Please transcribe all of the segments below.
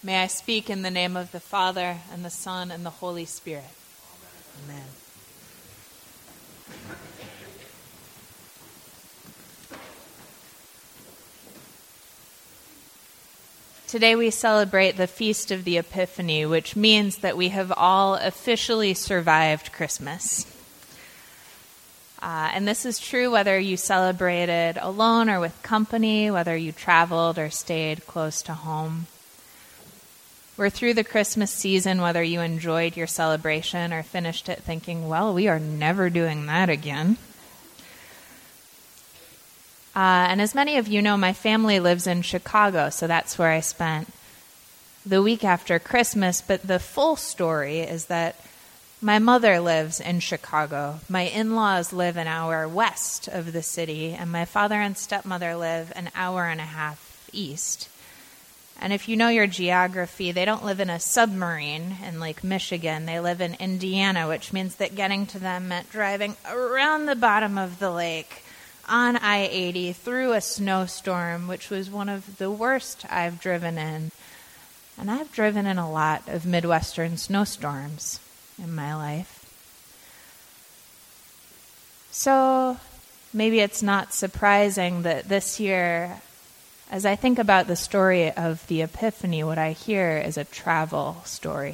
May I speak in the name of the Father, and the Son, and the Holy Spirit. Amen. Today we celebrate the Feast of the Epiphany, which means that we have all officially survived Christmas. And this is true whether you celebrated alone or with company, whether you traveled or stayed close to home. We're through the Christmas season, whether you enjoyed your celebration or finished it thinking, well, we are never doing that again. And as many of you know, my family lives in Chicago, so that's where I spent the week after Christmas. But the full story is that my mother lives in Chicago. My in-laws live an hour west of the city, and my father and stepmother live an hour and a half east. And if you know your geography, they don't live in a submarine in Lake Michigan. They live in Indiana, which means that getting to them meant driving around the bottom of the lake on I-80 through a snowstorm, which was one of the worst I've driven in. And I've driven in a lot of Midwestern snowstorms in my life. So maybe it's not surprising that this year, as I think about the story of the Epiphany, what I hear is a travel story.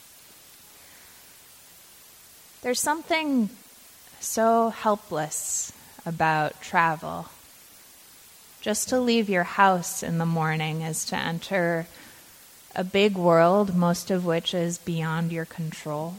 There's something so helpless about travel. Just to leave your house in the morning is to enter a big world, most of which is beyond your control.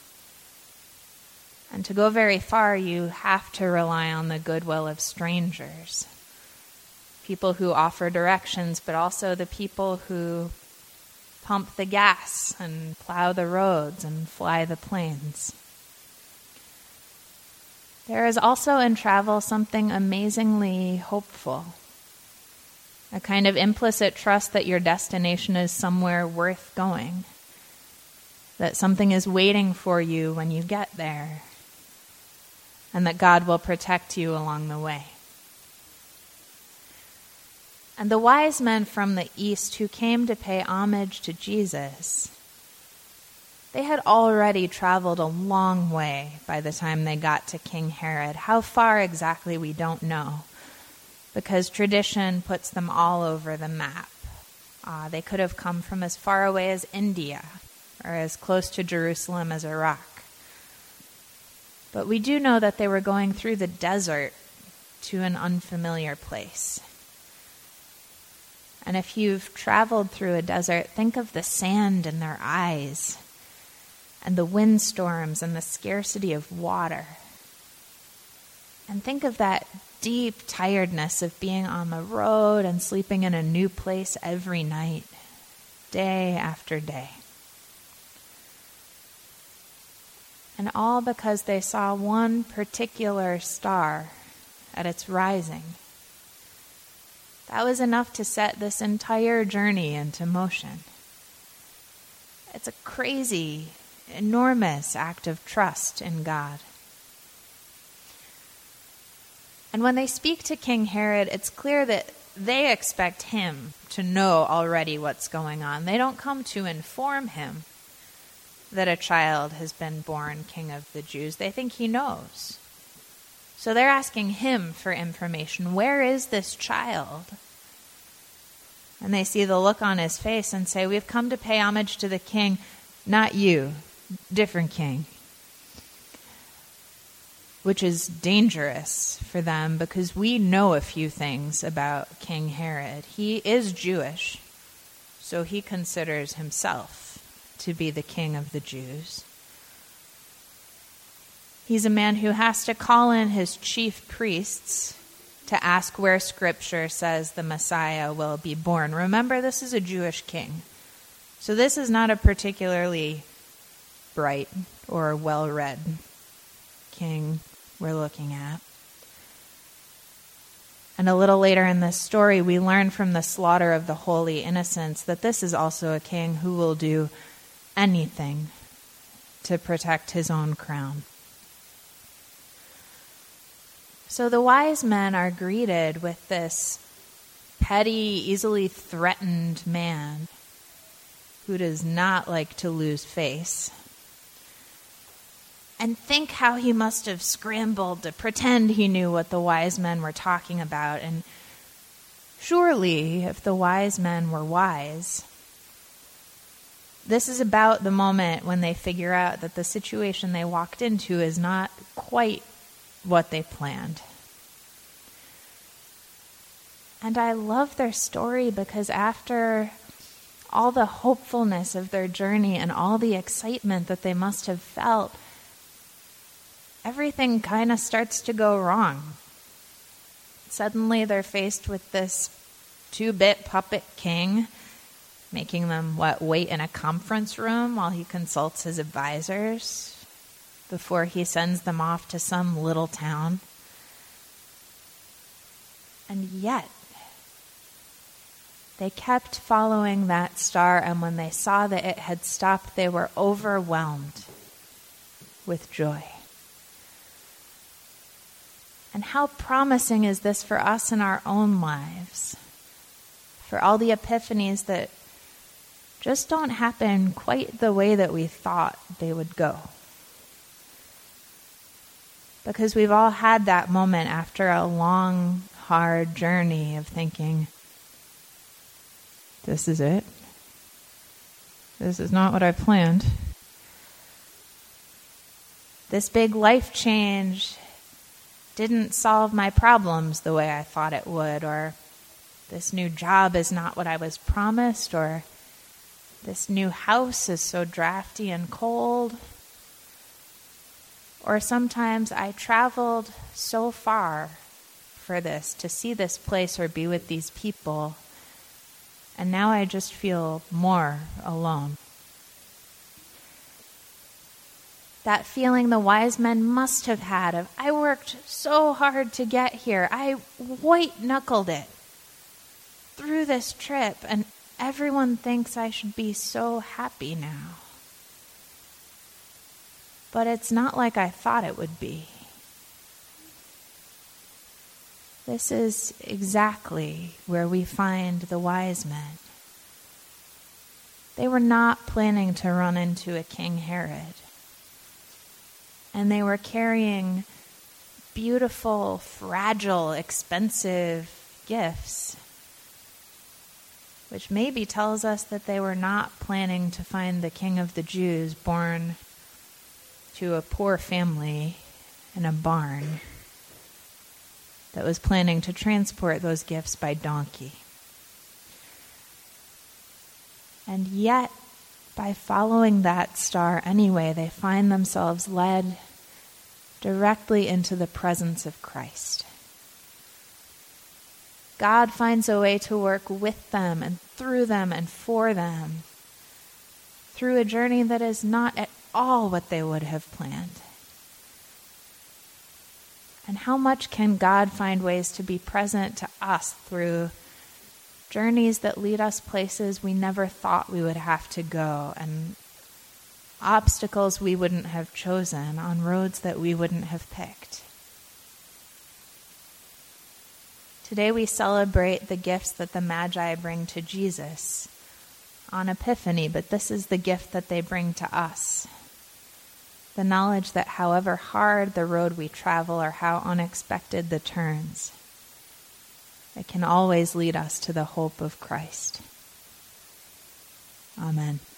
And to go very far, you have to rely on the goodwill of strangers. People who offer directions, but also the people who pump the gas and plow the roads and fly the planes. There is also in travel something amazingly hopeful, a kind of implicit trust that your destination is somewhere worth going, that something is waiting for you when you get there, and that God will protect you along the way. And the wise men from the east who came to pay homage to Jesus, they had already traveled a long way by the time they got to King Herod. How far exactly we don't know, because tradition puts them all over the map. They could have come from as far away as India, or as close to Jerusalem as Iraq. But we do know that they were going through the desert to an unfamiliar place. And if you've traveled through a desert, think of the sand in their eyes, and the windstorms and the scarcity of water. And think of that deep tiredness of being on the road and sleeping in a new place every night, day after day. And all because they saw one particular star at its rising. That was enough to set this entire journey into motion. It's a crazy, enormous act of trust in God. And when they speak to King Herod, it's clear that they expect him to know already what's going on. They don't come to inform him that a child has been born king of the Jews. They think he knows. So they're asking him for information. Where is this child? And they see the look on his face and say, we've come to pay homage to the king, not you, different king. Which is dangerous for them because we know a few things about King Herod. He is Jewish, so he considers himself to be the king of the Jews. He's a man who has to call in his chief priests to ask where Scripture says the Messiah will be born. Remember, this is a Jewish king. So this is not a particularly bright or well-read king we're looking at. And a little later in this story, we learn from the slaughter of the holy innocents that this is also a king who will do anything to protect his own crown. So the wise men are greeted with this petty, easily threatened man who does not like to lose face. And think how he must have scrambled to pretend he knew what the wise men were talking about. And surely, if the wise men were wise, this is about the moment when they figure out that the situation they walked into is not quite what they planned. And I love their story because after all the hopefulness of their journey and all the excitement that they must have felt, everything kind of starts to go wrong. Suddenly they're faced with this 2-bit puppet king, making them, wait in a conference room while he consults his advisors before he sends them off to some little town. And yet, they kept following that star, and when they saw that it had stopped, they were overwhelmed with joy. And how promising is this for us in our own lives? For all the epiphanies that just don't happen quite the way that we thought they would go. Because we've all had that moment after a long, hard journey of thinking, this is it. This is not what I planned. This big life change didn't solve my problems the way I thought it would, or this new job is not what I was promised, or this new house is so drafty and cold. Or sometimes I traveled so far for this, to see this place or be with these people, and now I just feel more alone. That feeling the wise men must have had of, I worked so hard to get here. I white-knuckled it through this trip, and everyone thinks I should be so happy now. But it's not like I thought it would be. This is exactly where we find the wise men. They were not planning to run into a King Herod. And they were carrying beautiful, fragile, expensive gifts, which maybe tells us that they were not planning to find the King of the Jews born to a poor family in a barn that was planning to transport those gifts by donkey. And yet, by following that star anyway, they find themselves led directly into the presence of Christ. God finds a way to work with them and through them and for them through a journey that is not at all what they would have planned. And how much can God find ways to be present to us through journeys that lead us places we never thought we would have to go, and obstacles we wouldn't have chosen on roads that we wouldn't have picked. Today we celebrate the gifts that the Magi bring to Jesus on Epiphany, but this is the gift that they bring to us. The knowledge that however hard the road we travel or how unexpected the turns, it can always lead us to the hope of Christ. Amen.